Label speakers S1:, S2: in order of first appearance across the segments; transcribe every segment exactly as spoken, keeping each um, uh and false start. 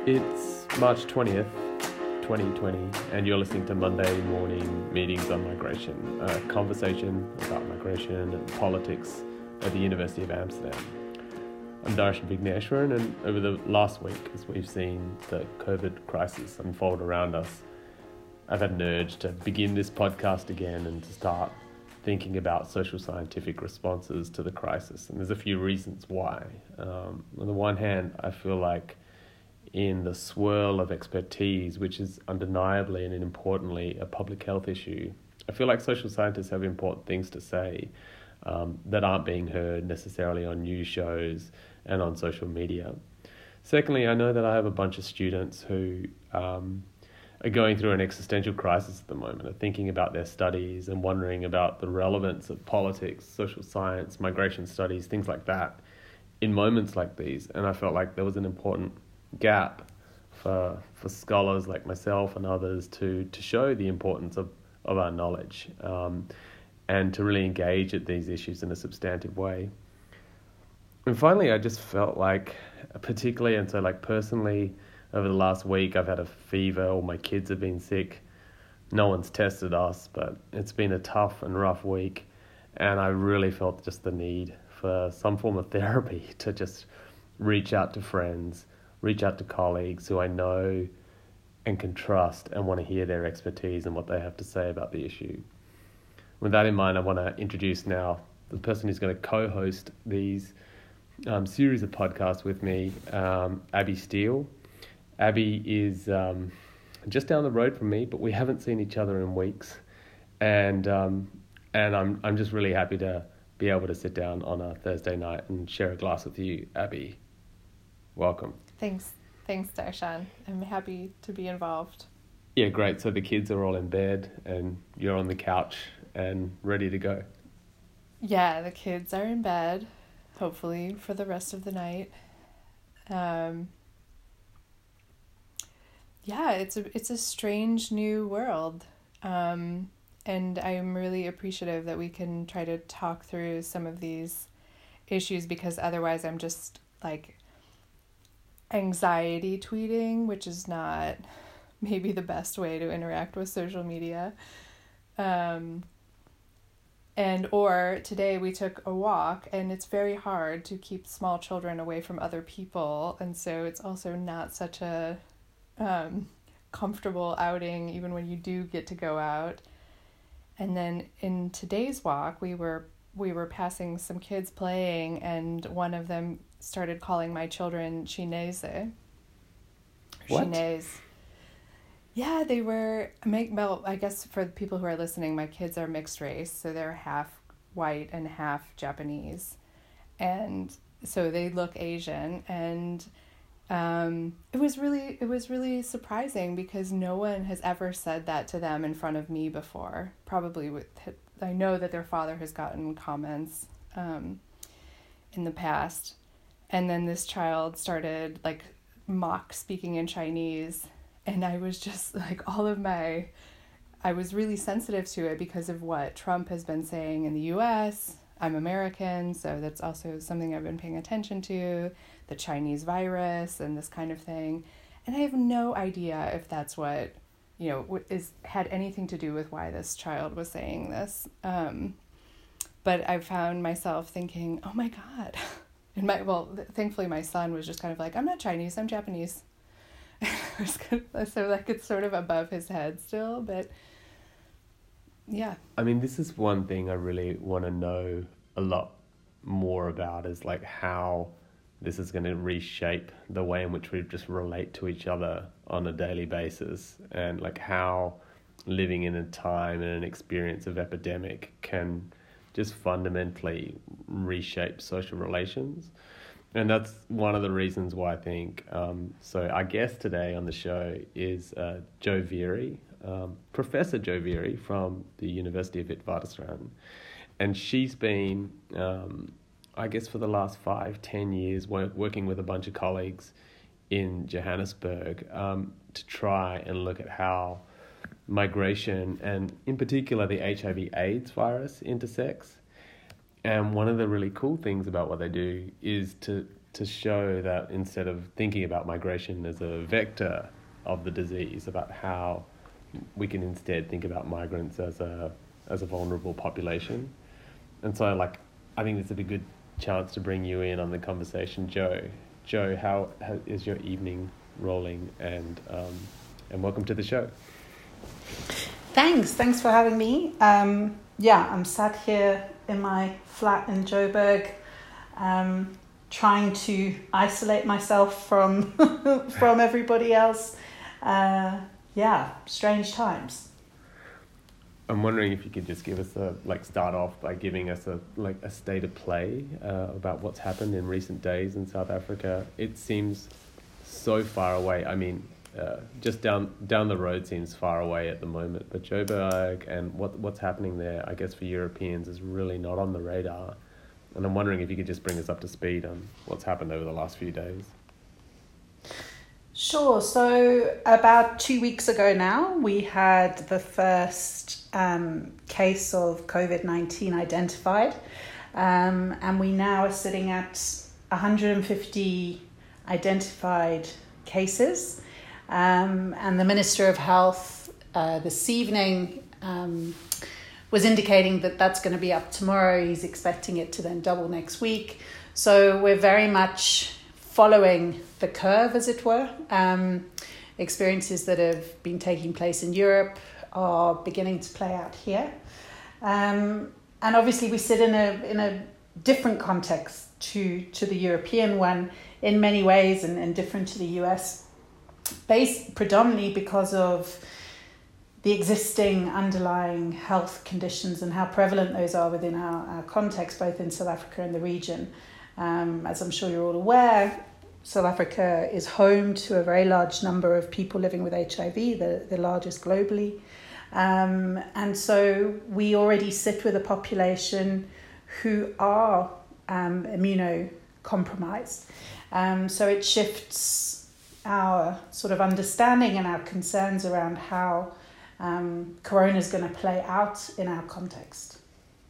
S1: It's March twentieth, twenty twenty, and you're listening to Monday Morning Meetings on Migration, a conversation about migration and politics at the University of Amsterdam. I'm Darshan Vigneshwaran, and over the last week, as we've seen the COVID crisis unfold around us, I've had an urge to begin this podcast again and to start thinking about social scientific responses to the crisis. And there's a few reasons why. Um, on the one hand, I feel like in the swirl of expertise, which is undeniably and importantly a public health issue, I feel like social scientists have important things to say um, that aren't being heard necessarily on news shows and on social media. Secondly, I know that I have a bunch of students who um, are going through an existential crisis at the moment, are thinking about their studies and wondering about the relevance of politics, social science, migration studies, things like that in moments like these. And I felt like there was an important gap for for scholars like myself and others to to show the importance of, of our knowledge um, and to really engage at these issues in a substantive way. And finally, I just felt like, particularly and so like personally, over the last week, I've had a fever, all my kids have been sick. No one's tested us, but it's been a tough and rough week. And I really felt just the need for some form of therapy to just reach out to friends, reach out to colleagues who I know and can trust and want to hear their expertise and what they have to say about the issue. With that in mind, I want to introduce now the person who's going to co-host these um, series of podcasts with me, um, Abby Steele. Abby is um, just down the road from me, but we haven't seen each other in weeks. And um, and I'm I'm just really happy to be able to sit down on a Thursday night and share a glass with you, Abby. Welcome.
S2: Thanks. Thanks, Darshan. I'm happy to be involved.
S1: Yeah, great. So the kids are all in bed and you're on the couch and ready to go.
S2: Yeah, the kids are in bed, hopefully, for the rest of the night. Um, yeah, it's a, it's a strange new world. Um, and I'm really appreciative that we can try to talk through some of these issues, because otherwise I'm just like anxiety tweeting, which is not maybe the best way to interact with social media. Um, and or today we took a walk, and it's very hard to keep small children away from other people. And so it's also not such a um, comfortable outing, even when you do get to go out. And then in today's walk, we were we were passing some kids playing, and one of them started calling my children Chinese.
S1: What?
S2: Chinese. Yeah, they were, well, I guess for the people who are listening, my kids are mixed race, so they're half white and half Japanese. And so they look Asian, and um, it was really, it was really surprising, because no one has ever said that to them in front of me before. Probably with, I know that their father has gotten comments um, in the past. And then this child started like mock speaking in Chinese, and I was just like, all of my, I was really sensitive to it because of what Trump has been saying in the U S. I'm American, so that's also something I've been paying attention to, the Chinese virus and this kind of thing. And I have no idea if that's what, you know, is had anything to do with why this child was saying this. Um, but I found myself thinking, oh my God. And my, well, thankfully my son was just kind of like, I'm not Chinese, I'm Japanese. So like it's sort of above his head still, but yeah.
S1: I mean, this is one thing I really want to know a lot more about, is like how this is going to reshape the way in which we just relate to each other on a daily basis, and like how living in a time and an experience of epidemic can just fundamentally reshape social relations. And that's one of the reasons why I think, um, so our guest today on the show is uh, Jo Virey, um, Professor Jo Virey from the University of Witwatersrand. And she's been, um, I guess for the last five, ten years, work, working with a bunch of colleagues in Johannesburg um, to try and look at how migration and in particular the H I V AIDS virus intersects. And one of the really cool things about what they do is to to show that instead of thinking about migration as a vector of the disease, about how we can instead think about migrants as a as a vulnerable population. And so, like, I think this would be a good chance to bring you in on the conversation, Joe. Joe, how, how is your evening rolling? And um, and welcome to the show.
S3: Thanks, thanks for having me. Um, yeah, I'm sat here in my flat in Joburg, um, trying to isolate myself from from everybody else. Uh, yeah, strange times.
S1: I'm wondering if you could just give us a, like, start off by giving us a, like, a state of play uh, about what's happened in recent days in South Africa. It seems so far away. I mean, uh, just down down the road seems far away at the moment, but Joburg and what what's happening there, I guess for Europeans, is really not on the radar. And I'm wondering if you could just bring us up to speed on what's happened over the last few days.
S3: Sure. So about two weeks ago now, we had the first um, case of COVID nineteen identified. Um, and we now are sitting at one hundred fifty identified cases. Um, and the Minister of Health uh, this evening um, was indicating that that's going to be up tomorrow. He's expecting it to then double next week. So we're very much following the curve, as it were. Um, experiences that have been taking place in Europe are beginning to play out here. Um, and obviously we sit in a in a different context to, to the European one in many ways, and, and different to the U S, based predominantly because of the existing underlying health conditions and how prevalent those are within our, our context, both in South Africa and the region. Um, as I'm sure you're all aware, South Africa is home to a very large number of people living with H I V, the, the largest globally. Um, and so we already sit with a population who are um, immunocompromised. Um, so it shifts our sort of understanding and our concerns around how um, Corona is going to play out in our context.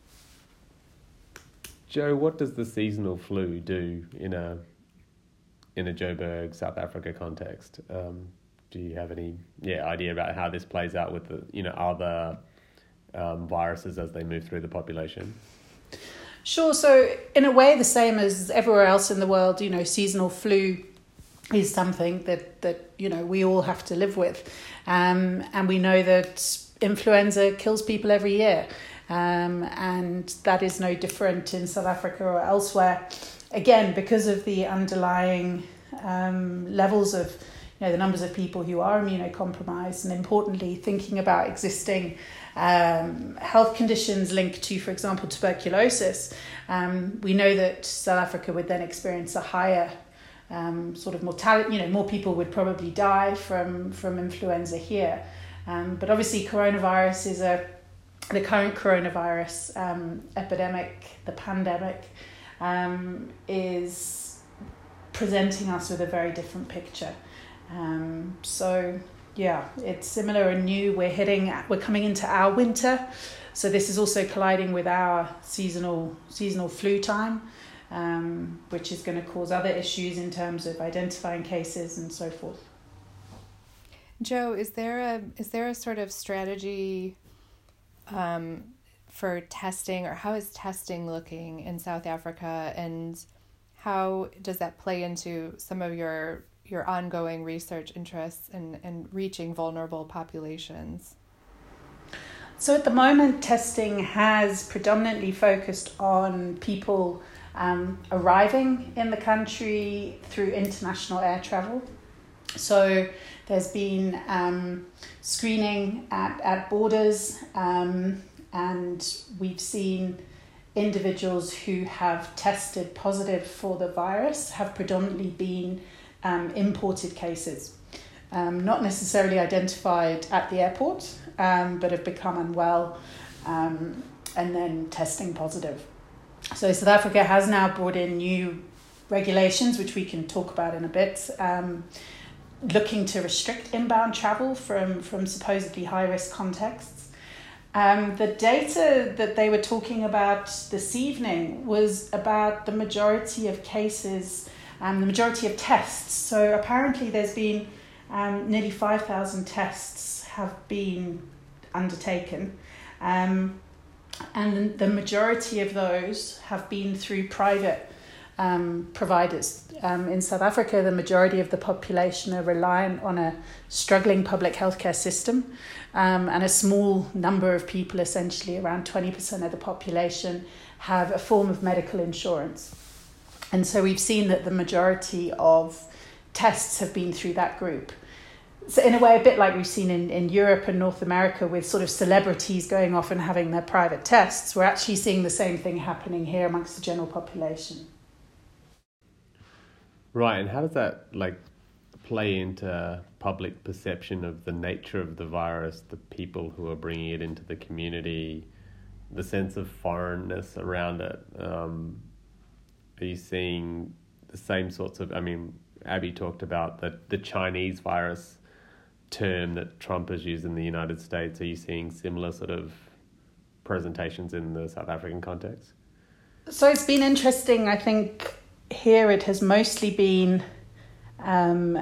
S1: Joe, what does the seasonal flu do in a in a Joburg, South Africa context? Um, do you have any yeah idea about how this plays out with the you know other um, viruses as they move through the population?
S3: Sure. So in a way, the same as everywhere else in the world, you know, seasonal flu is something that that you know we all have to live with, um, and we know that influenza kills people every year. Um, and that is no different in South Africa or elsewhere. Again, because of the underlying um, levels of, you know, the numbers of people who are immunocompromised, and importantly, thinking about existing um, health conditions linked to, for example, tuberculosis, um, we know that South Africa would then experience a higher um, sort of mortality. You know, more people would probably die from from influenza here. Um, but obviously, coronavirus is a The current coronavirus um, epidemic, the pandemic, um, is presenting us with a very different picture. Um, so, yeah, it's similar and new. We're hitting, we're coming into our winter, so this is also colliding with our seasonal seasonal flu time, um, which is going to cause other issues in terms of identifying cases and so forth.
S2: Joe, is there a is there a sort of strategy Um, for testing, or how is testing looking in South Africa, and how does that play into some of your your ongoing research interests in, in reaching vulnerable populations?
S3: So at the moment, testing has predominantly focused on people um, arriving in the country through international air travel. So there's been um, screening at, at borders, um, and we've seen individuals who have tested positive for the virus have predominantly been um, imported cases, um, not necessarily identified at the airport, um, but have become unwell um, and then testing positive. So South Africa has now brought in new regulations, which we can talk about in a bit, um, looking to restrict inbound travel from, from supposedly high-risk contexts. Um, the data that they were talking about this evening was about the majority of cases um, the majority of tests. So apparently there's been um, nearly five thousand tests have been undertaken. Um, and the majority of those have been through private um, providers. Um, in South Africa, the majority of the population are reliant on a struggling public healthcare system, um, and a small number of people, essentially around twenty percent of the population, have a form of medical insurance. And so we've seen that the majority of tests have been through that group. So in a way, a bit like we've seen in, in Europe and North America with sort of celebrities going off and having their private tests, we're actually seeing the same thing happening here amongst the general population.
S1: Right, and how does that like play into public perception of the nature of the virus, the people who are bringing it into the community, the sense of foreignness around it? Um, are you seeing the same sorts of, I mean, Abby talked about the, the Chinese virus term that Trump has used in the United States. Are you seeing similar sort of presentations in the South African context?
S3: So it's been interesting. I think here it has mostly been um,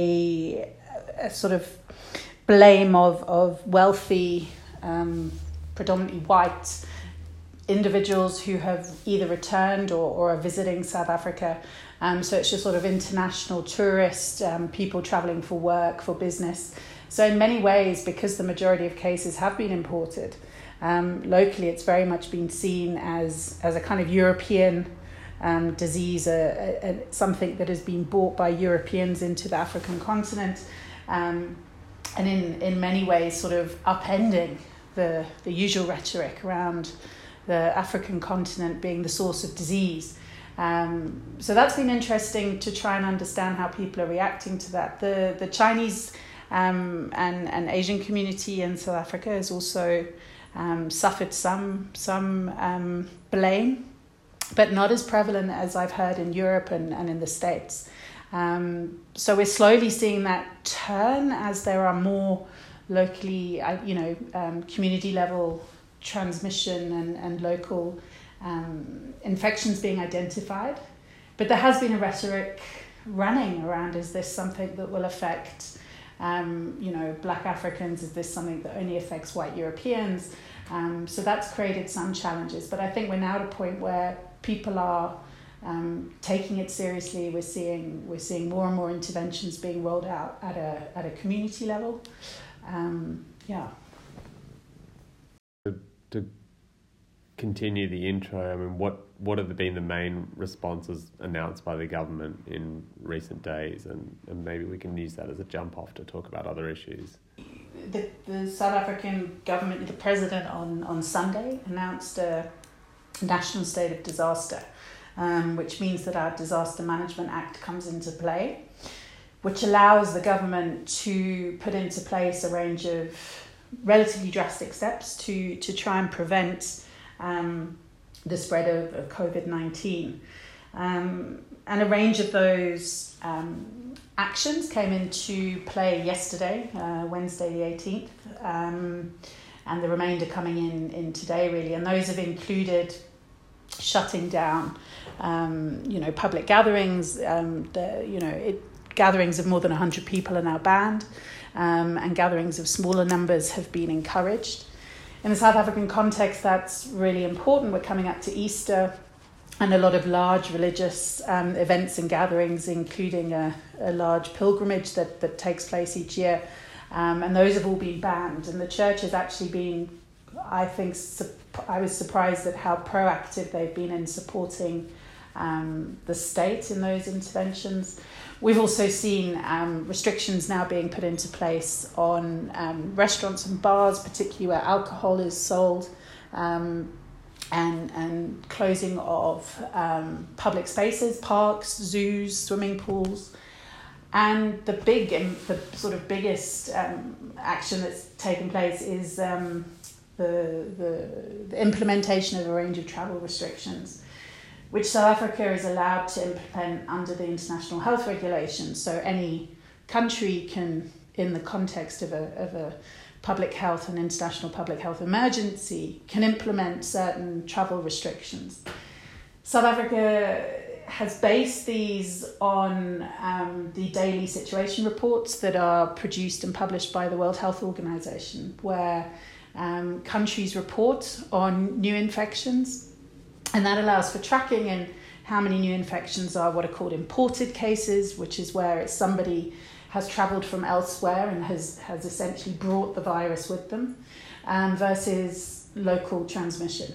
S3: a, a sort of blame of, of wealthy, um, predominantly white individuals who have either returned or, or are visiting South Africa. Um, so it's just sort of international tourists, um, people travelling for work, for business. So in many ways, because the majority of cases have been imported, um, locally it's very much been seen as, as a kind of European um, disease, a, a, a, something that has been brought by Europeans into the African continent, um, and in, in many ways sort of upending the, the usual rhetoric around the African continent being the source of disease. Um, so that's been interesting to try and understand how people are reacting to that. The the Chinese um, and, and Asian community in South Africa has also um, suffered some some um, blame, but not as prevalent as I've heard in Europe and, and in the States. Um, so we're slowly seeing that turn as there are more locally, you know, um, community level transmission and, and local Um, infections being identified, but there has been a rhetoric running around, is this something that will affect um, you know, black Africans? Is this something that only affects white Europeans? Um, so that's created some challenges, but I think we're now at a point where people are um, taking it seriously. We're seeing we're seeing more and more interventions being rolled out at a at a community level. Um, yeah.
S1: To, to continue the intro, I mean, what what have been the main responses announced by the government in recent days, and, and maybe we can use that as a jump off to talk about other issues.
S3: The, the South African government, the president on, on Sunday announced a national state of disaster, um, which means that our Disaster Management Act comes into play, which allows the government to put into place a range of relatively drastic steps to, to try and prevent Um, the spread of, of covid nineteen. Um, and a range of those um, actions came into play yesterday, uh, Wednesday the eighteenth, um, and the remainder coming in, in today, really. And those have included shutting down, um, you know, public gatherings. Um, the, you know, it, gatherings of more than one hundred people are now banned, um, and gatherings of smaller numbers have been encouraged. In the South African context, that's really important. We're coming up to Easter and a lot of large religious um, events and gatherings, including a, a large pilgrimage that, that takes place each year. Um, and those have all been banned. And the church has actually been, I think, su- I was surprised at how proactive they've been in supporting um, the state in those interventions. We've also seen um, restrictions now being put into place on um, restaurants and bars, particularly where alcohol is sold, um, and and closing of um, public spaces, parks, zoos, swimming pools. And the big, the sort of biggest um, action that's taken place is um, the, the the implementation of a range of travel restrictions, which South Africa is allowed to implement under the international health regulations. So any country can, in the context of a of a public health and international public health emergency, can implement certain travel restrictions. South Africa has based these on um, the daily situation reports that are produced and published by the World Health Organization, where um, countries report on new infections, and that allows for tracking and how many new infections are what are called imported cases, which is where it's somebody has travelled from elsewhere and has, has essentially brought the virus with them, um, versus local transmission,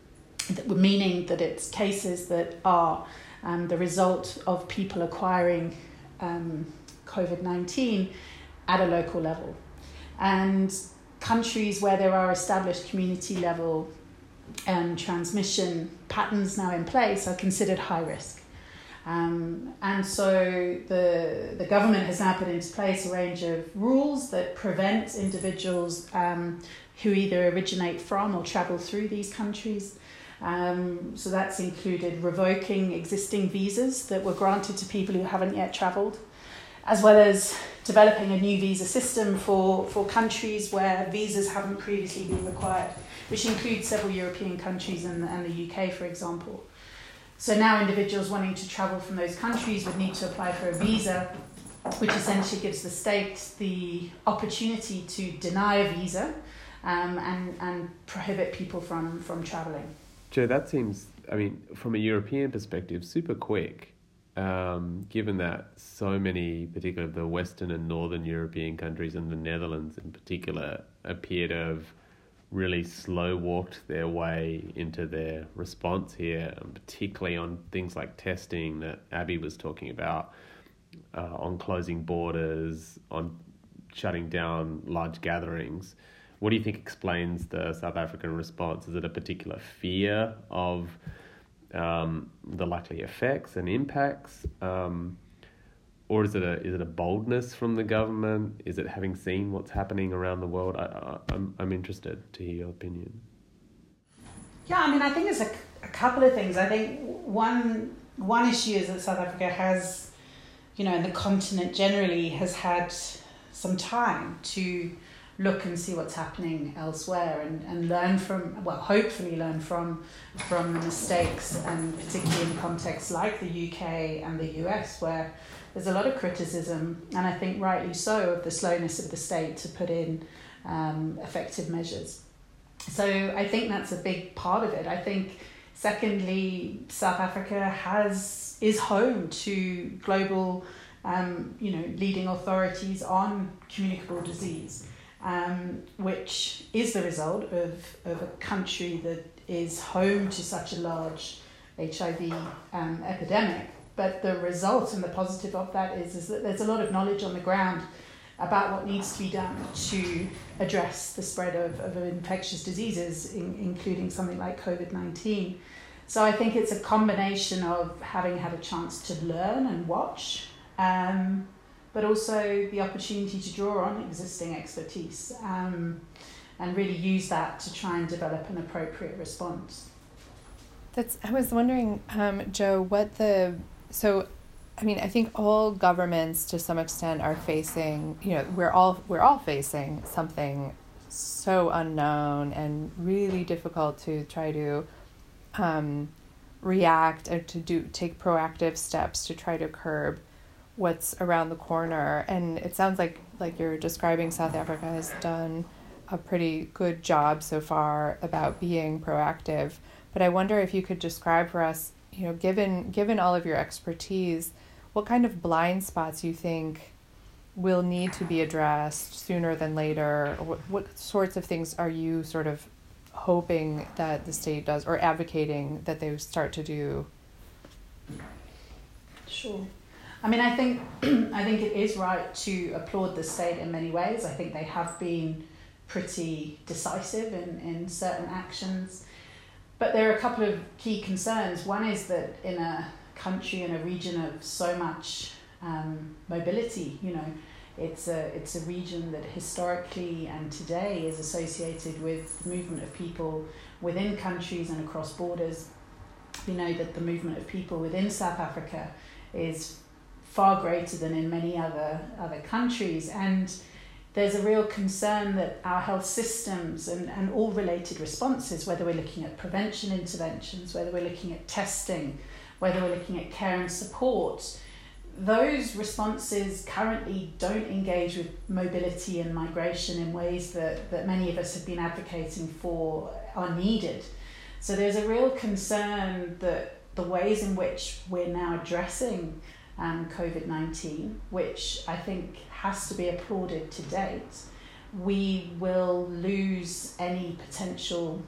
S3: meaning that it's cases that are um, the result of people acquiring um, COVID nineteen at a local level. And countries where there are established community level and transmission patterns now in place are considered high risk. Um, and so the, the government has now put into place a range of rules that prevent individuals um, who either originate from or travel through these countries. Um, so that's included revoking existing visas that were granted to people who haven't yet travelled, as well as developing a new visa system for, for countries where visas haven't previously been required, which includes several European countries and, and the U K, for example. So now individuals wanting to travel from those countries would need to apply for a visa, which essentially gives the state the opportunity to deny a visa um, and, and prohibit people from, from travelling.
S1: Joe, that seems, I mean, from a European perspective, super quick, um, given that so many, particularly the Western and Northern European countries and the Netherlands in particular, appear to have really slow walked their way into their response here, and particularly on things like testing that Abby was talking about, uh, on closing borders, on shutting down large gatherings. What do you think explains the South African response? Is it a particular fear of um, the likely effects and impacts? Um, Or is it a is it a boldness from the government? Is it having seen what's happening around the world? I, I, I'm I'm interested to hear your opinion.
S3: Yeah, I mean, I think there's a, a couple of things. I think one one issue is that South Africa has, you know, and the continent generally has had some time to look and see what's happening elsewhere and, and learn from, well, hopefully learn from from the mistakes, and particularly in contexts like the U K and the U S, where there's a lot of criticism, and I think rightly so, of the slowness of the state to put in um, effective measures. So I think that's a big part of it. I think, secondly, South Africa has is home to global, um, you know, leading authorities on communicable disease, um, which is the result of, of a country that is home to such a large H I V um, epidemic. But the result and the positive of that is, is that there's a lot of knowledge on the ground about what needs to be done to address the spread of, of infectious diseases, in, including something like COVID nineteen. So I think it's a combination of having had a chance to learn and watch, um, but also the opportunity to draw on existing expertise um, and really use that to try and develop an appropriate response.
S2: That's. I was wondering, um, Joe, what the... So, I mean, I think all governments to some extent are facing, you know, we're all we're all facing something so unknown and really difficult to try to um, react or to do take proactive steps to try to curb what's around the corner. And it sounds like, like you're describing, South Africa has done a pretty good job so far about being proactive. But I wonder if you could describe for us, you know, given given all of your expertise, what kind of blind spots you think will need to be addressed sooner than later? Or what, what sorts of things are you sort of hoping that the state does, or advocating that they start to do?
S3: Sure. I mean, I think I think it is right to applaud the state in many ways. I think they have been pretty decisive in, in certain actions. But there are a couple of key concerns. One is that in a country, in a region of so much um, mobility, you know, it's a it's a region that historically and today is associated with the movement of people within countries and across borders. We know that the movement of people within South Africa is far greater than in many other other countries, and there's a real concern that our health systems and, and all related responses, whether we're looking at prevention interventions, whether we're looking at testing, whether we're looking at care and support, those responses currently don't engage with mobility and migration in ways that, that many of us have been advocating for are needed. So there's a real concern that the ways in which we're now addressing um, COVID nineteen, which I think has to be applauded to date, we will lose any potential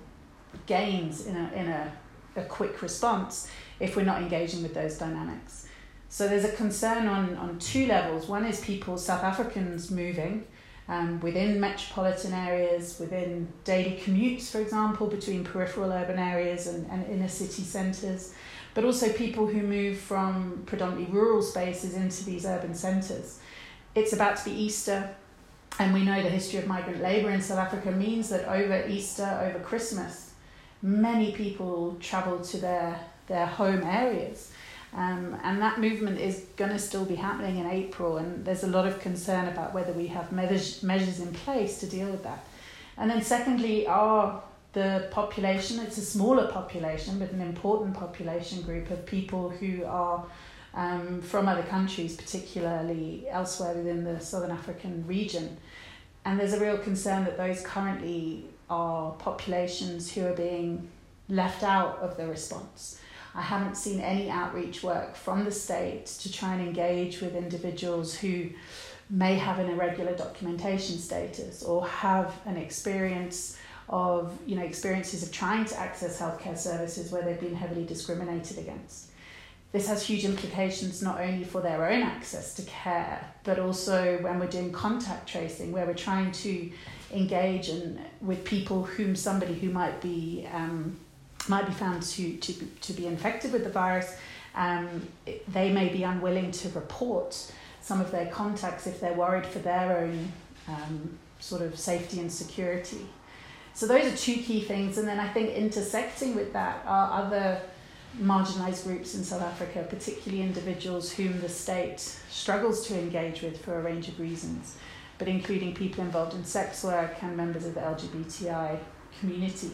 S3: gains in a, in a, a quick response if we're not engaging with those dynamics. So there's a concern on, on two levels. One is people, South Africans moving um, within metropolitan areas, within daily commutes, for example, between peripheral urban areas and, and inner city centres, but also people who move from predominantly rural spaces into these urban centres. It's about to be Easter, and we know the history of migrant labour in South Africa means that over Easter, over Christmas, many people travel to their, their home areas. Um, and that movement is going to still be happening in April, and there's a lot of concern about whether we have measures, measures in place to deal with that. And then secondly, are the population, it's a smaller population, but an important population group of people who are um, from other countries, particularly elsewhere within the Southern African region. And there's a real concern that those currently are populations who are being left out of the response. I haven't seen any outreach work from the state to try and engage with individuals who may have an irregular documentation status or have an experience of, you know, experiences of trying to access healthcare services where they've been heavily discriminated against. This has huge implications not only for their own access to care, but also when we're doing contact tracing, where we're trying to engage in, with people whom somebody who might be um, might be found to, to, to be infected with the virus. Um, they may be unwilling to report some of their contacts if they're worried for their own um, sort of safety and security. So those are two key things. And then I think intersecting with that are other marginalised groups in South Africa, particularly individuals whom the state struggles to engage with for a range of reasons, but including people involved in sex work and members of the L G B T I community.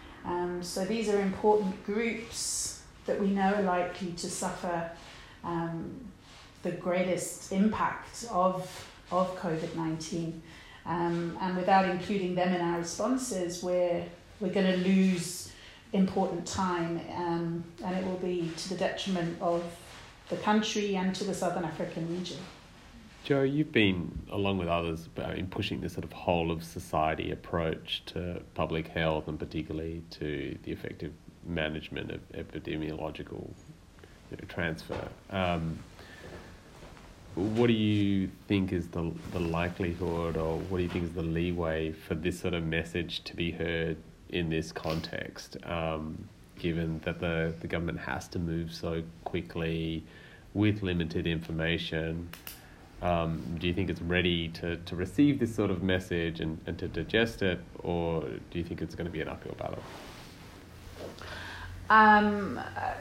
S3: Um, so these are important groups that we know are likely to suffer um, the greatest impact of, of COVID nineteen. Um, and without including them in our responses, we're, we're going to lose important time, um, and it will be to the detriment of the country and to the Southern African region.
S1: Jo, you've been, along with others, in pushing this sort of whole of society approach to public health and particularly to the effective management of epidemiological, you know, transfer. Um, what do you think is the the likelihood, or what do you think is the leeway for this sort of message to be heard in this context, um, given that the, the government has to move so quickly with limited information? Um, do you think it's ready to, to receive this sort of message and, and to digest it, or do you think it's going to be an uphill battle?
S3: Um,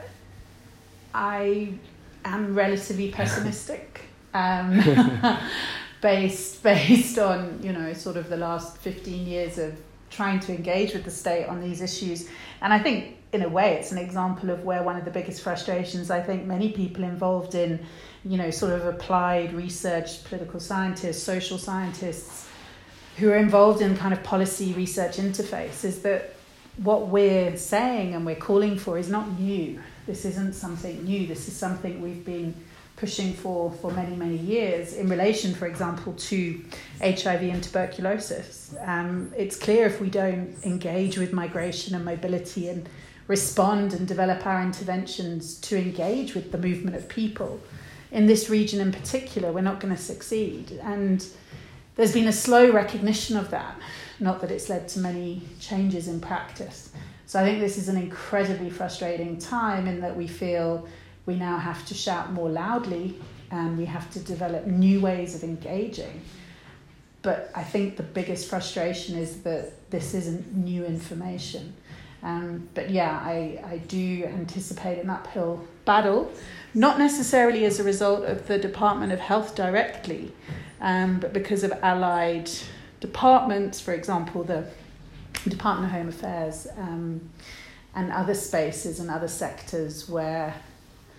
S3: I am relatively pessimistic, um, based based on, you know, sort of the last fifteen years of trying to engage with the state on these issues. And I think, in a way, it's an example of where one of the biggest frustrations I think many people involved in, you know, sort of applied research, political scientists, social scientists, who are involved in kind of policy research interface, is that what we're saying and we're calling for is not new. This isn't something new. This is something we've been pushing for for many, many years in relation, for example, to H I V and tuberculosis. Um, it's clear if we don't engage with migration and mobility and respond and develop our interventions to engage with the movement of people, in this region in particular, we're not going to succeed. And there's been a slow recognition of that, not that it's led to many changes in practice. So I think this is an incredibly frustrating time in that we feel we now have to shout more loudly and we have to develop new ways of engaging. But I think the biggest frustration is that this isn't new information. Um, but yeah, I, I do anticipate an uphill battle, not necessarily as a result of the Department of Health directly, um, but because of allied departments, for example, the Department of Home Affairs, um, and other spaces and other sectors where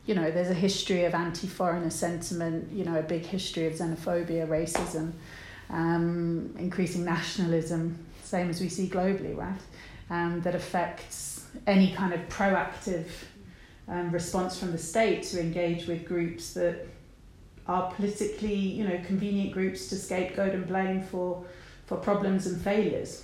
S3: you know, there's a history of anti-foreigner sentiment, you know, a big history of xenophobia, racism, um, increasing nationalism, same as we see globally, right? Um, that affects any kind of proactive um, response from the state to engage with groups that are politically, you know, convenient groups to scapegoat and blame for, for problems and failures.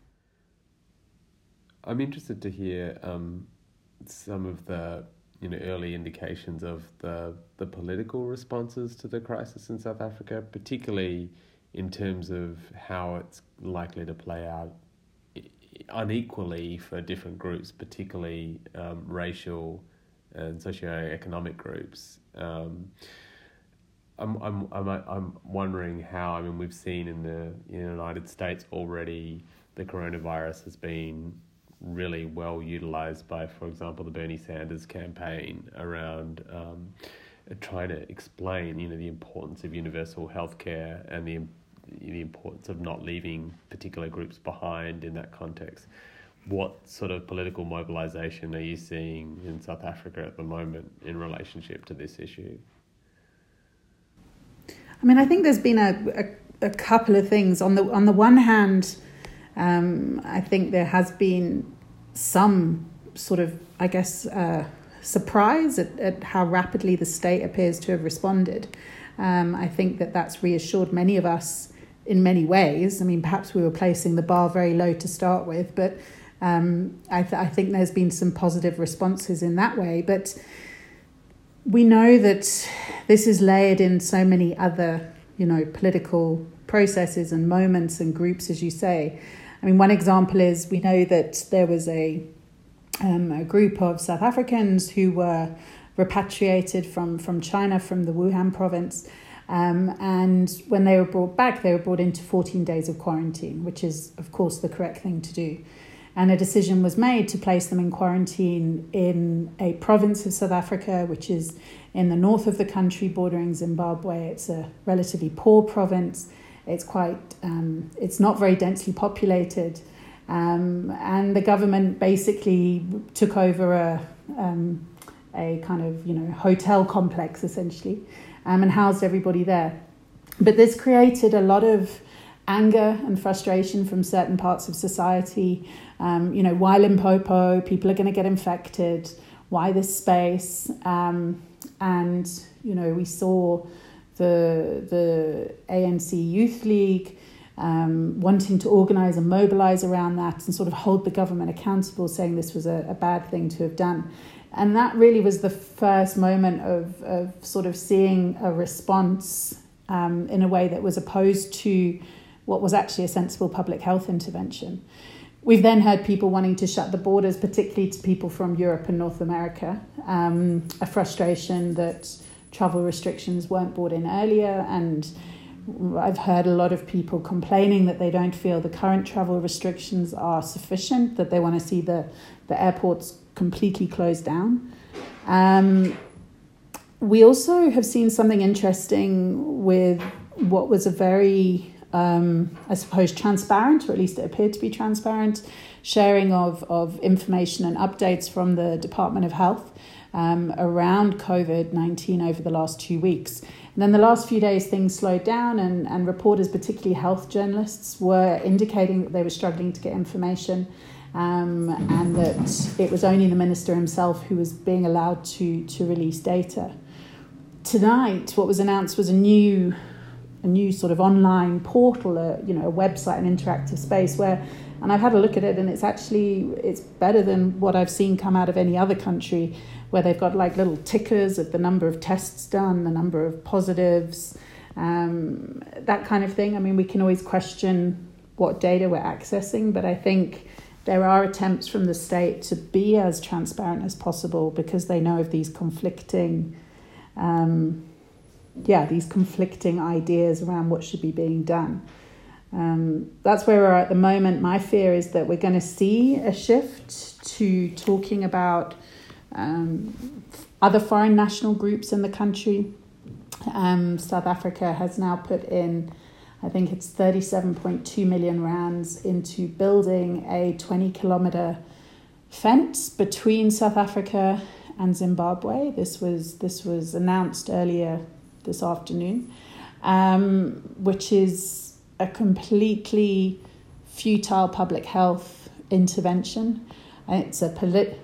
S1: I'm interested to hear um, some of the, you know, early indications of the the political responses to the crisis in South Africa, particularly in terms of how it's likely to play out unequally for different groups, particularly um, racial and socio-economic groups. Um, I'm I'm I'm I'm wondering how. I mean, we've seen in the, in the United States already the coronavirus has been really well utilized by, for example, the Bernie Sanders campaign around um, trying to explain, you know, the importance of universal healthcare and the the importance of not leaving particular groups behind in that context. What sort of political mobilization are you seeing in South Africa at the moment in relationship to this issue?
S3: I mean, I think there's been a, a, a couple of things. On the on the one hand, um, I think there has been some sort of, I guess, uh, surprise at, at how rapidly the state appears to have responded. Um, I think that that's reassured many of us in many ways. I mean, perhaps we were placing the bar very low to start with, but um, I, th- I think there's been some positive responses in that way. But we know that this is layered in so many other, you know, political processes and moments and groups, as you say. I mean, one example is we know that there was a um, a group of South Africans who were repatriated from, from China, from the Wuhan province. Um, and when they were brought back, they were brought into fourteen days of quarantine, which is, of course, the correct thing to do. And a decision was made to place them in quarantine in a province of South Africa, which is in the north of the country, bordering Zimbabwe. It's a relatively poor province. It's quite, um, it's not very densely populated. Um, and the government basically took over a, um, a kind of, you know, hotel complex, essentially, um, and housed everybody there. But this created a lot of anger and frustration from certain parts of society. Um, you know, why Limpopo? People are going to get infected. Why this space? Um, and, you know, we saw the the A N C Youth League um, wanting to organise and mobilise around that and sort of hold the government accountable, saying this was a, a bad thing to have done. And that really was the first moment of, of sort of seeing a response um, in a way that was opposed to what was actually a sensible public health intervention. We've then heard people wanting to shut the borders, particularly to people from Europe and North America, um, a frustration that travel restrictions weren't brought in earlier. And I've heard a lot of people complaining that they don't feel the current travel restrictions are sufficient, that they want to see the, the airports completely closed down. Um, we also have seen something interesting with what was a very, um, I suppose, transparent, or at least it appeared to be transparent, sharing of, of information and updates from the Department of Health um, around COVID nineteen over the last two weeks. And then the last few days, things slowed down, and, and reporters, particularly health journalists, were indicating that they were struggling to get information, um, and that it was only the minister himself who was being allowed to, to release data. Tonight, what was announced was a new a new sort of online portal, a, you know, a website, an interactive space where, and I've had a look at it, and it's actually, it's better than what I've seen come out of any other country, where they've got like little tickers of the number of tests done, the number of positives, um, that kind of thing. I mean, we can always question what data we're accessing, but I think there are attempts from the state to be as transparent as possible because they know of these conflicting um, yeah, these conflicting ideas around what should be being done. Um, that's where we're at the moment. My fear is that we're going to see a shift to talking about um, other foreign national groups in the country. Um, South Africa has now put in, I think it's thirty-seven point two million rands into building a twenty kilometre fence between South Africa and Zimbabwe. This was this was announced earlier this afternoon, um, which is a completely futile public health intervention. It's a polit-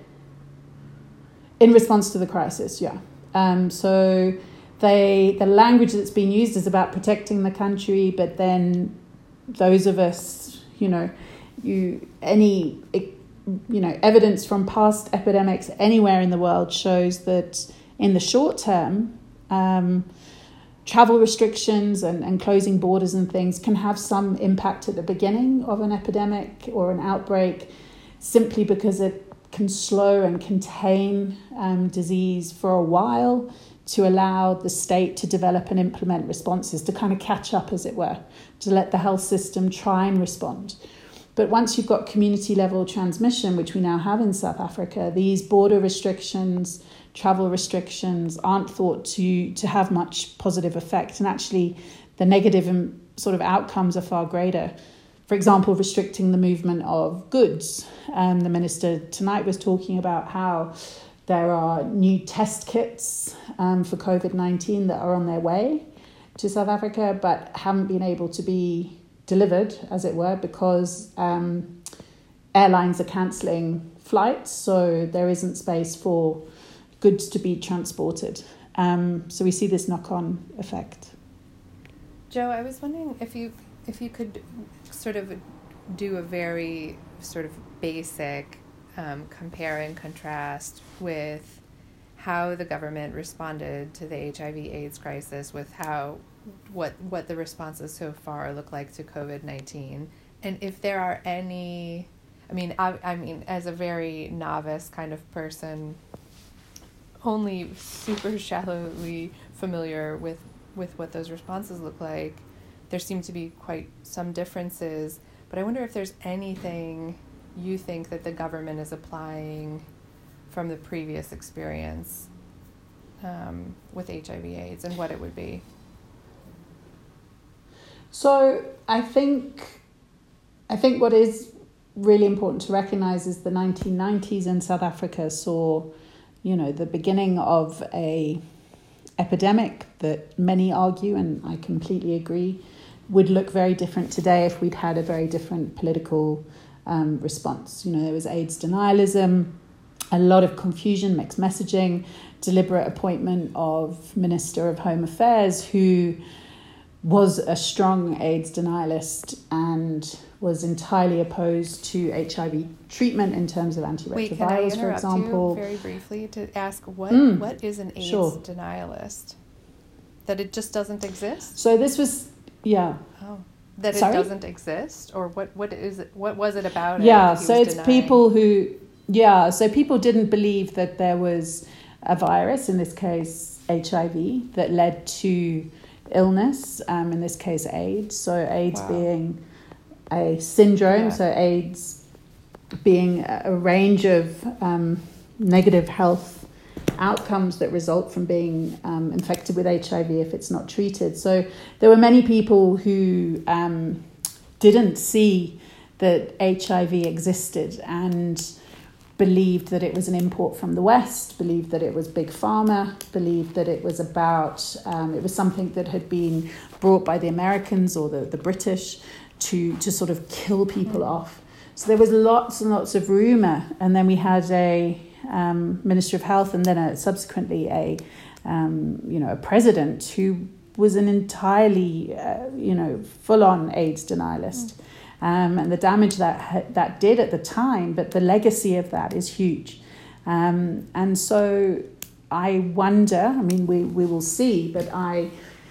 S3: in response to the crisis, yeah. Um, so they the language that's being used is about protecting the country, but then those of us, you know, you any you know evidence from past epidemics anywhere in the world shows that in the short term, um, travel restrictions and, and closing borders and things can have some impact at the beginning of an epidemic or an outbreak, simply because it can slow and contain um, disease for a while to allow the state to develop and implement responses, to kind of catch up, as it were, to let the health system try and respond. But once you've got community level transmission, which we now have in South Africa, these border restrictions, travel restrictions aren't thought to, to have much positive effect. And actually the negative and sort of outcomes are far greater. For example, restricting the movement of goods. Um, the minister tonight was talking about how there are new test kits um, for COVID nineteen that are on their way to South Africa, but haven't been able to be delivered, as it were, because um, airlines are cancelling flights, so there isn't space for goods to be transported. Um, so we see this knock-on effect.
S2: Joe, I was wondering if you if you could sort of do a very sort of basic um, compare and contrast with how the government responded to the H I V AIDS crisis with how what what the responses so far look like to COVID nineteen, and if there are any, I mean, I, I mean, as a very novice kind of person, only super shallowly familiar with, with what those responses look like, there seem to be quite some differences, but I wonder if there's anything you think that the government is applying from the previous experience um, with H I V AIDS and what it would be.
S3: So I think I think what is really important to recognize is the nineteen nineties in South Africa saw, you know, the beginning of a epidemic that many argue, and I completely agree, would look very different today if we'd had a very different political um, response. You know, there was AIDS denialism, a lot of confusion, mixed messaging, deliberate appointment of Minister of Home Affairs who was a strong AIDS denialist and was entirely opposed to H I V treatment in terms of antiretrovirals,
S2: Wait, can I interrupt
S3: for example.
S2: you very briefly to ask what
S3: Mm,
S2: what is an AIDS
S3: sure.
S2: denialist? That it just doesn't exist?
S3: So this was, yeah.
S2: Oh, that
S3: Sorry?
S2: it doesn't exist, or what? What is it? What was it about it?
S3: Yeah,
S2: that he
S3: so
S2: was
S3: it's
S2: denying?
S3: people who, yeah, so people didn't believe that there was a virus, in this case H I V, that led to illness, um, in this case AIDS. So AIDS
S2: Wow.
S3: being a syndrome,
S2: Yeah.
S3: so AIDS being a a range of um, negative health outcomes that result from being um, infected with H I V if it's not treated. So there were many people who um, didn't see that H I V existed and believed that it was an import from the West, believed that it was big pharma, believed that it was about, um, it was something that had been brought by the Americans or the, the British to, to sort of kill people mm. off. So there was lots and lots of rumour. And then we had a um, Minister of Health and then a, subsequently a, um, you know, a president who was an entirely, uh, you know, full-on AIDS denialist. Mm. Um, and the damage that that did at the time, but the legacy of that is huge. Um, and so I wonder, I mean, we, we will see, but I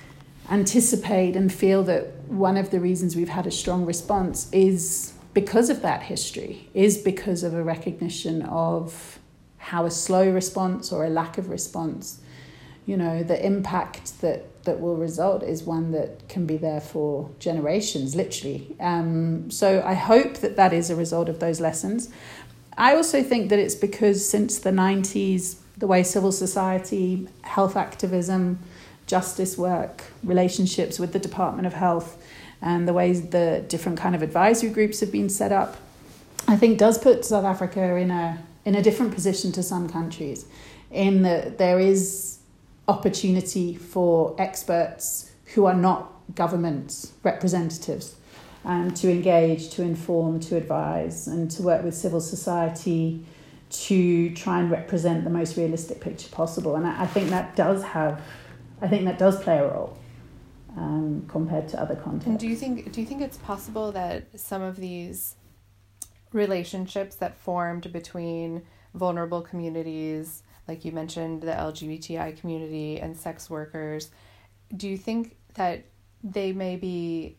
S3: anticipate and feel that one of the reasons we've had a strong response is because of that history, is because of a recognition of how a slow response or a lack of response, you know, the impact that that will result is one that can be there for generations, literally. Um, so I hope that that is a result of those lessons. I also think that it's because since the nineties, the way civil society, health activism, justice work, relationships with the Department of Health, and the ways the different kind of advisory groups have been set up, I think does put South Africa in a in a different position to some countries, in that there is opportunity for experts who are not government representatives um, to engage, to inform, to advise, and to work with civil society to try and represent the most realistic picture possible. And I, I think that does have, I think that does play a role um, compared to other contexts.
S2: And do you think, do you think it's possible that some of these relationships that formed between vulnerable communities, like you mentioned, the L G B T I community and sex workers, do you think that they may be,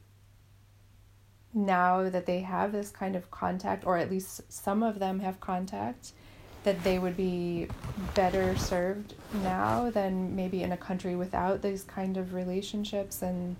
S2: now that they have this kind of contact, or at least some of them have contact, that they would be better served now than maybe in a country without these kind of relationships and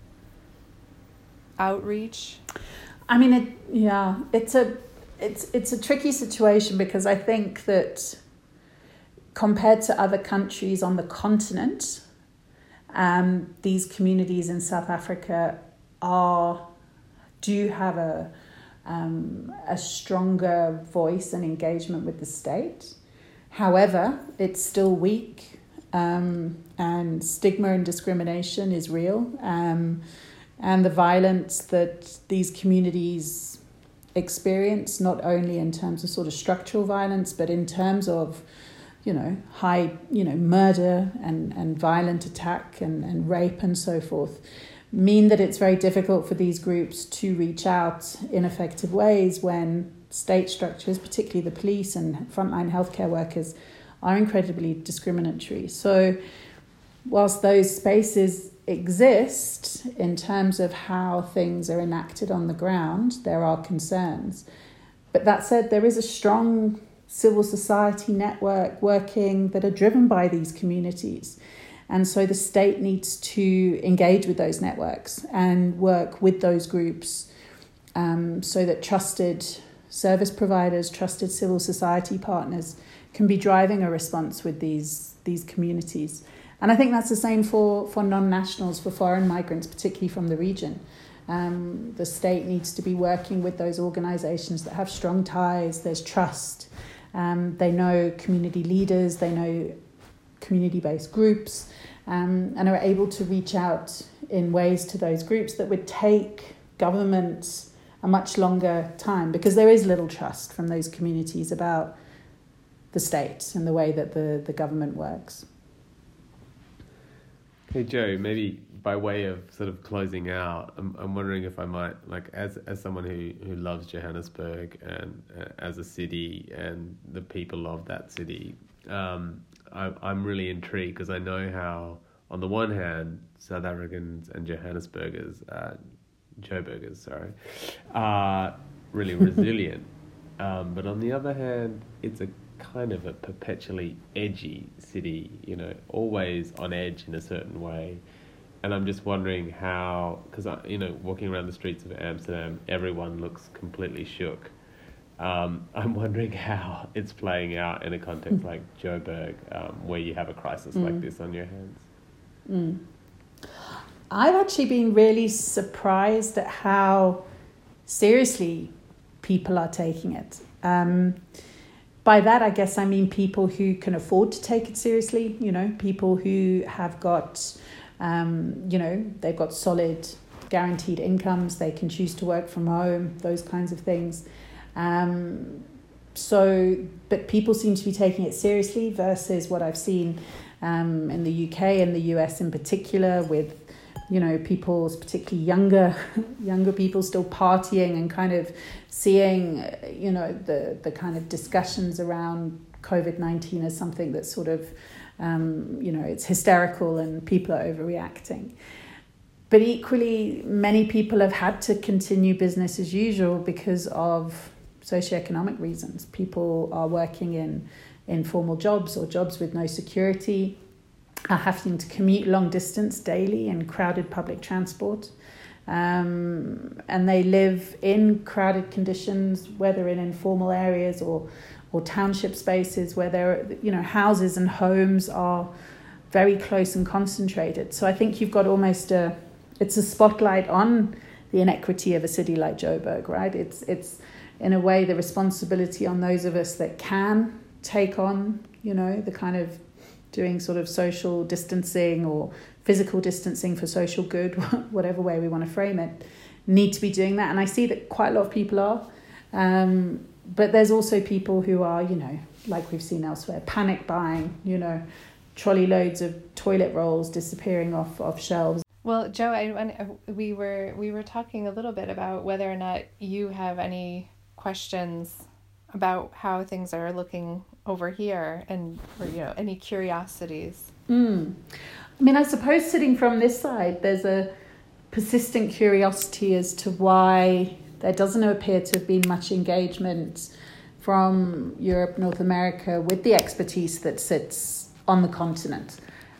S2: outreach?
S3: I mean, it, yeah, it's a it's it's a tricky situation, because I think that compared to other countries on the continent, um, these communities in South Africa are do have a um, a stronger voice and engagement with the state. However, it's still weak, um, and stigma and discrimination is real, um, and the violence that these communities experience, not only in terms of sort of structural violence, but in terms of, you know, high, you know, murder and, and violent attack and, and rape and so forth, mean that it's very difficult for these groups to reach out in effective ways when state structures, particularly the police and frontline healthcare workers, are incredibly discriminatory. So whilst those spaces exist in terms of how things are enacted on the ground, there are concerns. But that said, there is a strong civil society network working that are driven by these communities. And so the state needs to engage with those networks and work with those groups um, so that trusted service providers, trusted civil society partners can be driving a response with these, these communities. And I think that's the same for, for non-nationals, for foreign migrants, particularly from the region. Um, the state needs to be working with those organisations that have strong ties, there's trust. Um, they know community leaders, they know community-based groups, um, and are able to reach out in ways to those groups that would take government a much longer time, because there is little trust from those communities about the state and the way that the, the government works.
S1: Hey Joe, maybe by way of sort of closing out, I'm I'm wondering if I might, like, as as someone who, who loves Johannesburg and uh, as a city and the people of that city, um, I, I'm really intrigued because I know how, on the one hand, South Africans and Johannesburgers, uh, Joburgers, sorry, are really resilient, um, but on the other hand, it's a kind of a perpetually edgy city, you know, always on edge in a certain way. And I'm just wondering how, because, you know, walking around the streets of Amsterdam, everyone looks completely shook. Um, I'm wondering how it's playing out in a context like Joburg, um, where you have a crisis mm. like this on your hands.
S3: Mm. I've actually been really surprised at how seriously people are taking it. Um, by that, I guess I mean people who can afford to take it seriously, you know, people who have got, um, you know, they've got solid guaranteed incomes, they can choose to work from home, those kinds of things. Um, so, but people seem to be taking it seriously versus what I've seen um, in the U K and the U S in particular, with, you know, people's, particularly younger, younger people still partying and kind of seeing, you know, the, the kind of discussions around COVID nineteen as something that's sort of, um, you know, it's hysterical and people are overreacting. But equally, many people have had to continue business as usual because of socioeconomic reasons. People are working in informal jobs or jobs with no security, are having to commute long distance daily in crowded public transport. Um, and they live in crowded conditions, whether in informal areas or, or township spaces where there, you know, houses and homes are very close and concentrated. So I think you've got almost a, it's a spotlight on the inequity of a city like Joburg, right? It's, it's in a way the responsibility on those of us that can take on, you know, the kind of doing sort of social distancing or physical distancing for social good, whatever way we want to frame it, need to be doing that. And I see that quite a lot of people are. Um, but there's also people who are, you know, like we've seen elsewhere, panic buying, you know, trolley loads of toilet rolls disappearing off, off shelves.
S2: Well, Joe, I, when we were we were talking a little bit about whether or not you have any questions about how things are looking over here, and or, you know, any curiosities.
S3: Mm. I mean, I suppose sitting from this side, there's a persistent curiosity as to why there doesn't appear to have been much engagement from Europe, North America, with the expertise that sits on the continent.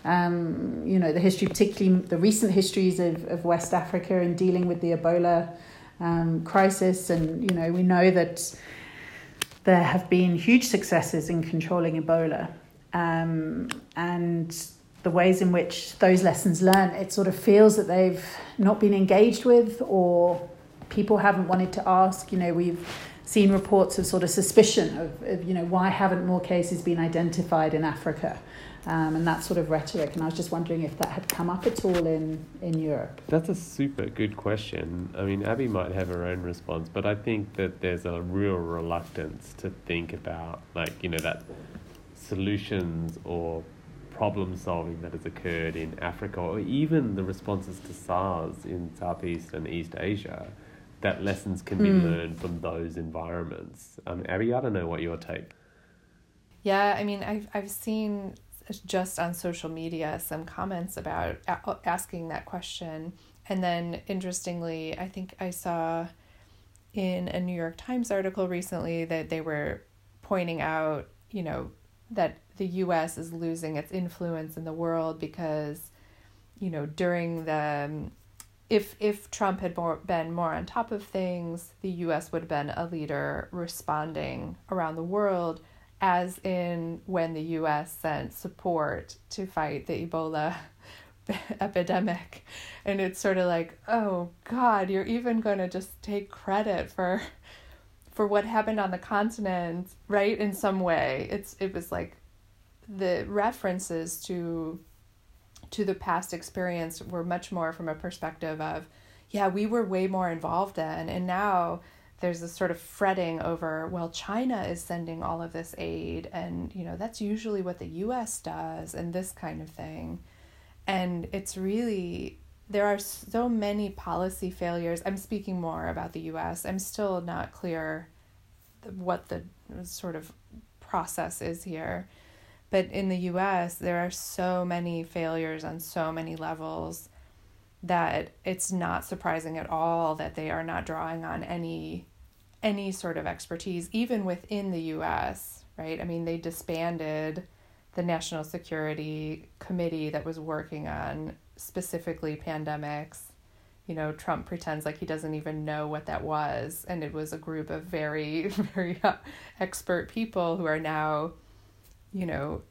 S3: Um, you know, the history, particularly the recent histories of, of West Africa in dealing with the Ebola um, crisis. And, you know, we know that there have been huge successes in controlling Ebola. Um, and the ways in which those lessons learned, it sort of feels that they've not been engaged with, or people haven't wanted to ask. You know, we've seen reports of sort of suspicion of, of you know, why haven't more cases been identified in Africa? Um, and that sort of rhetoric. And I was just wondering if that had come up at all in, in Europe.
S1: That's a super good question. I mean, Abby might have her own response, but I think that there's a real reluctance to think about, like, you know, that solutions or problem solving that has occurred in Africa, or even the responses to SARS in Southeast and East Asia, that lessons can be mm. learned from those environments. Um, Abby, I don't know what your take.
S2: Yeah, I mean, I've I've seen just on social media some comments about a- asking that question. And then interestingly, I think I saw in a New York Times article recently that they were pointing out, you know, that the U S is losing its influence in the world because, you know, during the, if if Trump had more, been more on top of things, the U S would have been a leader responding around the world, as in when the U S sent support to fight the Ebola epidemic. And it's sort of like, oh God, you're even going to just take credit for for what happened on the continent, right? In some way, it's it was like the references to to the past experience were much more from a perspective of, yeah, we were way more involved in, and now there's this sort of fretting over, well, China is sending all of this aid, and, you know, that's usually what the U S does, and this kind of thing. And it's really, there are so many policy failures. I'm speaking more about the U S. I'm still not clear what the sort of process is here. But in the U S, there are so many failures on so many levels that it's not surprising at all that they are not drawing on any any sort of expertise, even within the U S, right? I mean, they disbanded the National Security Committee that was working on specifically pandemics. You know, Trump pretends like he doesn't even know what that was, and it was a group of very, very expert people who are now, you know,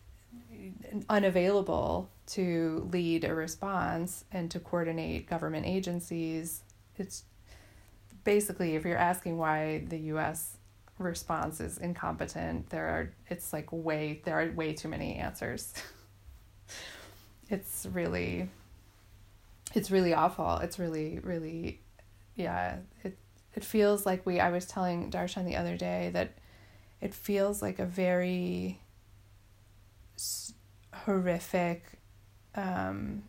S2: unavailable to lead a response and to coordinate government agencies. It's basically, if you're asking why the U S response is incompetent, there are, it's like way, there are way too many answers. It's really, it's really awful. It's really, really, yeah, it, it feels like we, I was telling Darshan the other day that it feels like a very horrific, um,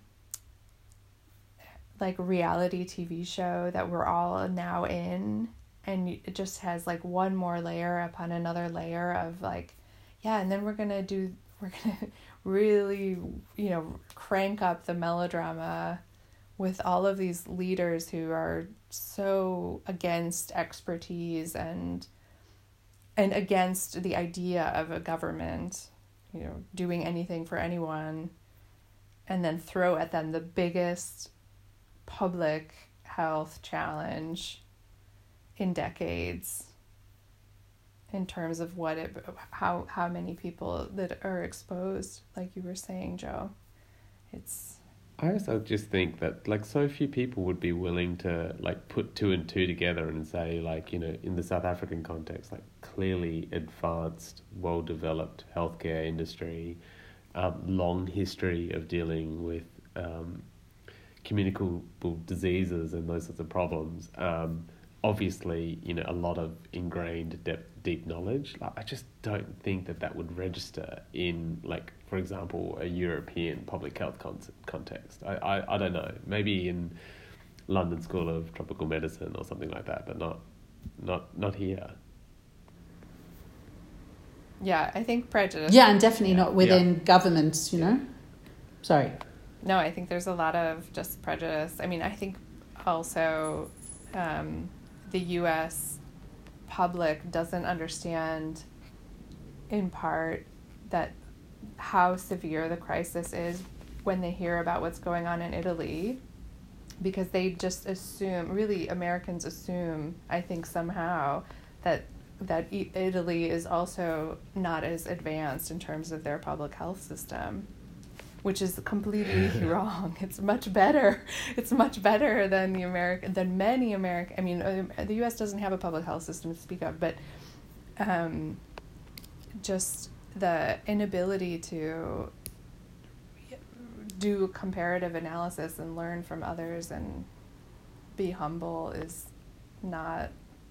S2: like reality T V show that we're all now in, and it just has like one more layer upon another layer of like, yeah, and then we're gonna do, we're gonna really, you know, crank up the melodrama with all of these leaders who are so against expertise and and against the idea of a government, you know, doing anything for anyone, and then throw at them the biggest public health challenge in decades in terms of what it, how, how many people that are exposed, like you were saying, Joe. It's...
S1: I also just think that, like, so few people would be willing to, like, put two and two together and say, like, you know, in the South African context, like, clearly advanced, well-developed healthcare industry, um, long history of dealing with um, communicable diseases and those sorts of problems. Um, obviously, you know, a lot of ingrained deep, deep knowledge. Like, I just don't think that that would register in, like, for example, a European public health con- context. I, I, I don't know. Maybe in London School of Tropical Medicine or something like that, but not not not here.
S2: Yeah, I think prejudice.
S3: Yeah, and definitely
S1: Yeah.
S3: not within
S1: Yeah.
S3: governments, you know. Sorry.
S2: No, I think there's a lot of just prejudice. I mean, I think also um, the U S public doesn't understand, in part, that how severe the crisis is when they hear about what's going on in Italy, because they just assume, really Americans assume, I think somehow, that that I- Italy is also not as advanced in terms of their public health system, which is completely wrong. It's much better. It's much better than the American, than many American. I mean, uh, the U S doesn't have a public health system to speak of, but um, just the inability to do comparative analysis and learn from others and be humble is not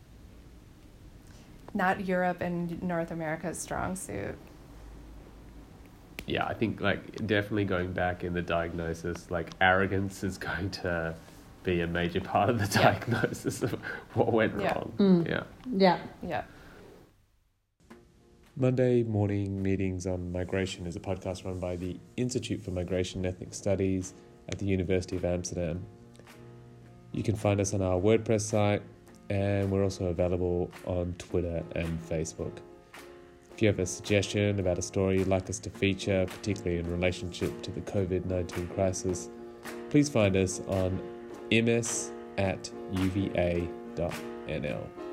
S2: not Europe and North America's strong suit.
S1: Yeah, I think, like, definitely going back in the diagnosis, like, arrogance is going to be a major part of the
S2: Yeah.
S1: diagnosis of what went
S2: Yeah.
S1: wrong.
S3: Mm.
S1: Yeah.
S3: Yeah.
S2: Yeah.
S1: Monday Morning Meetings on Migration is a podcast run by the Institute for Migration and Ethnic Studies at the University of Amsterdam. You can find us on our WordPress site, and we're also available on Twitter and Facebook. If you have a suggestion about a story you'd like us to feature, particularly in relationship to the covid nineteen crisis, please find us on ms at uva dot n l.